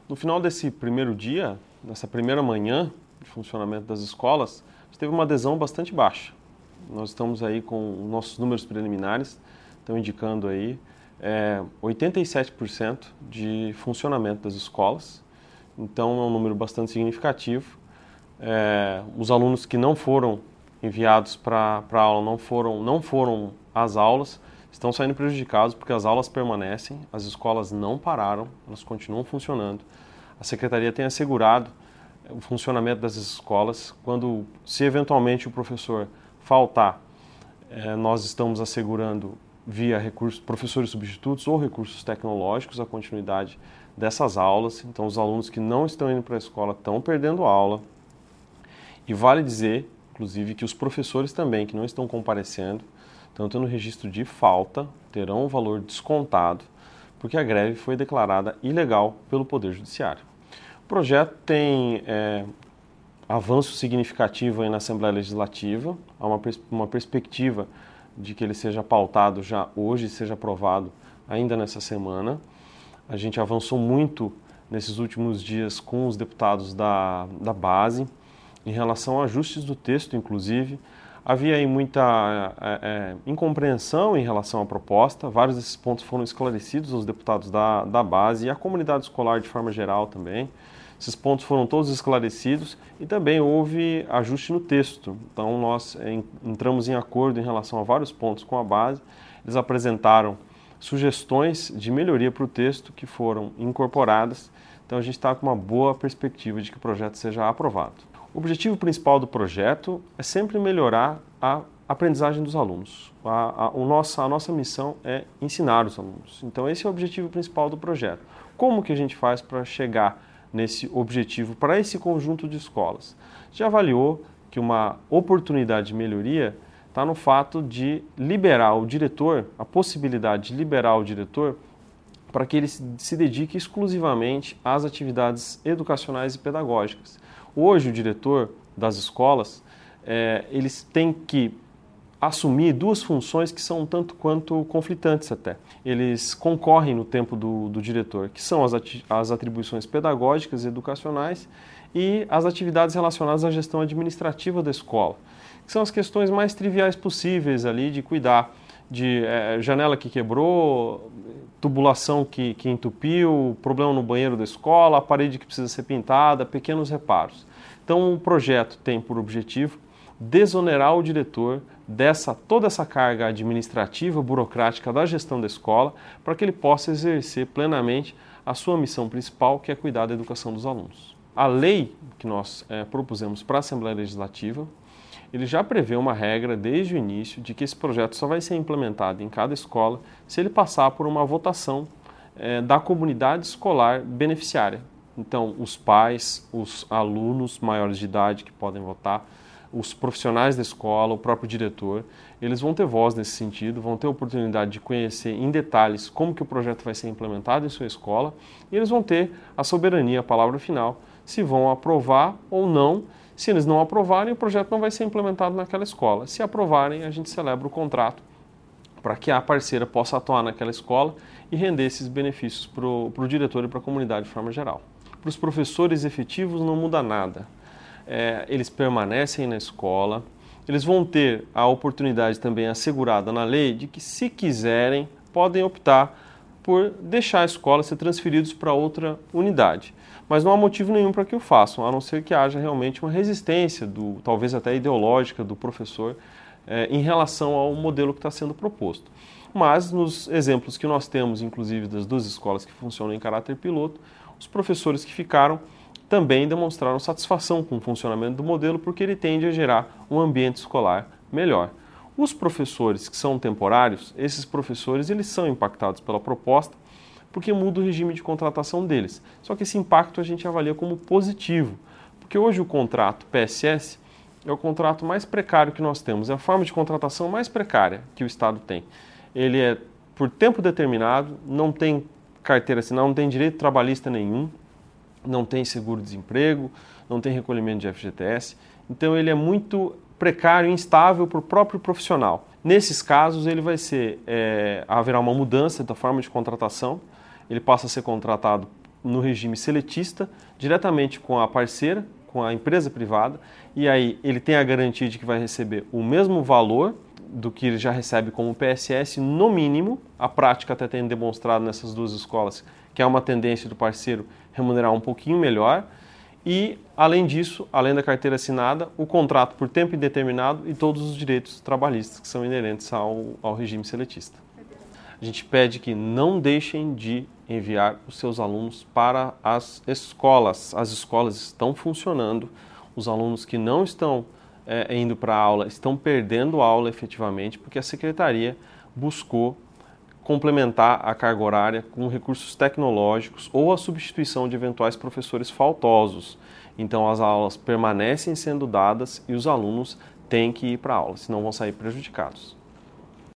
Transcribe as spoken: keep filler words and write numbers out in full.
No final desse primeiro dia, nessa primeira manhã de funcionamento das escolas, a gente teve uma adesão bastante baixa. Nós estamos aí com nossos números preliminares, estão indicando aí é, oitenta e sete por cento de funcionamento das escolas, então é um número bastante significativo. É, os alunos que não foram enviados para a aula, não foram, não foram às aulas, estão saindo prejudicados porque as aulas permanecem, as escolas não pararam, elas continuam funcionando. A Secretaria tem assegurado o funcionamento das escolas. Quando, se eventualmente o professor faltar, eh, nós estamos assegurando via recursos, professores substitutos ou recursos tecnológicos a continuidade dessas aulas. Então os alunos que não estão indo para a escola estão perdendo aula. E vale dizer, inclusive, que os professores também que não estão comparecendo, estão tendo registro de falta, terão o valor descontado, porque a greve foi declarada ilegal pelo Poder Judiciário. O projeto tem é, avanço significativo aí na Assembleia Legislativa, há uma, pers- uma perspectiva de que ele seja pautado já hoje, seja aprovado ainda nessa semana. A gente avançou muito nesses últimos dias com os deputados da, da base, em relação a ajustes do texto, inclusive. Havia aí muita é, é, incompreensão em relação à proposta, vários desses pontos foram esclarecidos aos deputados da, da base e à comunidade escolar de forma geral também. Esses pontos foram todos esclarecidos e também houve ajuste no texto. Então nós é, entramos em acordo em relação a vários pontos com a base. Eles apresentaram sugestões de melhoria para o texto que foram incorporadas. Então a gente está com uma boa perspectiva de que o projeto seja aprovado. O objetivo principal do projeto é sempre melhorar a aprendizagem dos alunos. A, a, o nossa, a nossa missão é ensinar os alunos. Então esse é o objetivo principal do projeto. Como que a gente faz para chegar nesse objetivo para esse conjunto de escolas? Já avaliou que uma oportunidade de melhoria está no fato de liberar o diretor, a possibilidade de liberar o diretor para que ele se dedique exclusivamente às atividades educacionais e pedagógicas. Hoje o diretor das escolas, é, eles têm que assumir duas funções que são um tanto quanto conflitantes até. Eles concorrem no tempo do, do diretor, que são as, ati- as atribuições pedagógicas e educacionais e as atividades relacionadas à gestão administrativa da escola, que são as questões mais triviais possíveis ali de cuidar de é, janela que quebrou, tubulação que, que entupiu, problema no banheiro da escola, a parede que precisa ser pintada, pequenos reparos. Então o projeto tem por objetivo desonerar o diretor dessa toda essa carga administrativa, burocrática da gestão da escola, para que ele possa exercer plenamente a sua missão principal, que é cuidar da educação dos alunos. A lei que nós é, propusemos para a Assembleia Legislativa, ele já prevê uma regra desde o início de que esse projeto só vai ser implementado em cada escola se ele passar por uma votação é, da comunidade escolar beneficiária. Então, os pais, os alunos maiores de idade que podem votar, os profissionais da escola, o próprio diretor, eles vão ter voz nesse sentido, vão ter oportunidade de conhecer em detalhes como que o projeto vai ser implementado em sua escola e eles vão ter a soberania, a palavra final, se vão aprovar ou não. Se eles não aprovarem, o projeto não vai ser implementado naquela escola. Se aprovarem, a gente celebra o contrato para que a parceira possa atuar naquela escola e render esses benefícios para o diretor e para a comunidade de forma geral. Para os professores efetivos não muda nada. É, eles permanecem na escola, eles vão ter a oportunidade também assegurada na lei de que, se quiserem, podem optar por deixar a escola, ser transferidos para outra unidade. Mas não há motivo nenhum para que o façam, a não ser que haja realmente uma resistência, do, talvez até ideológica, do professor é, em relação ao modelo que está sendo proposto. Mas nos exemplos que nós temos, inclusive das duas escolas que funcionam em caráter piloto, os professores que ficaram também demonstraram satisfação com o funcionamento do modelo, porque ele tende a gerar um ambiente escolar melhor. Os professores que são temporários, esses professores eles são impactados pela proposta, porque muda o regime de contratação deles. Só que esse impacto a gente avalia como positivo, porque hoje o contrato P S S é o contrato mais precário que nós temos, é a forma de contratação mais precária que o Estado tem. Ele é por tempo determinado, não tem carteira assinada, não tem direito trabalhista nenhum, não tem seguro-desemprego, não tem recolhimento de F G T S, então ele é muito precário e instável para o próprio profissional. Nesses casos, ele vai ser, é, haverá uma mudança da forma de contratação, ele passa a ser contratado no regime seletista, diretamente com a parceira, com a empresa privada, e aí ele tem a garantia de que vai receber o mesmo valor do que ele já recebe como P S S, no mínimo. A prática até tem demonstrado nessas duas escolas que é uma tendência do parceiro remunerar um pouquinho melhor. E, além disso, além da carteira assinada, o contrato por tempo indeterminado e todos os direitos trabalhistas que são inerentes ao, ao regime seletista. A gente pede que não deixem de enviar os seus alunos para as escolas. As escolas estão funcionando, os alunos que não estão é, indo para a aula estão perdendo a aula efetivamente, porque a Secretaria buscou complementar a carga horária com recursos tecnológicos ou a substituição de eventuais professores faltosos. Então as aulas permanecem sendo dadas e os alunos têm que ir para a aula, senão vão sair prejudicados.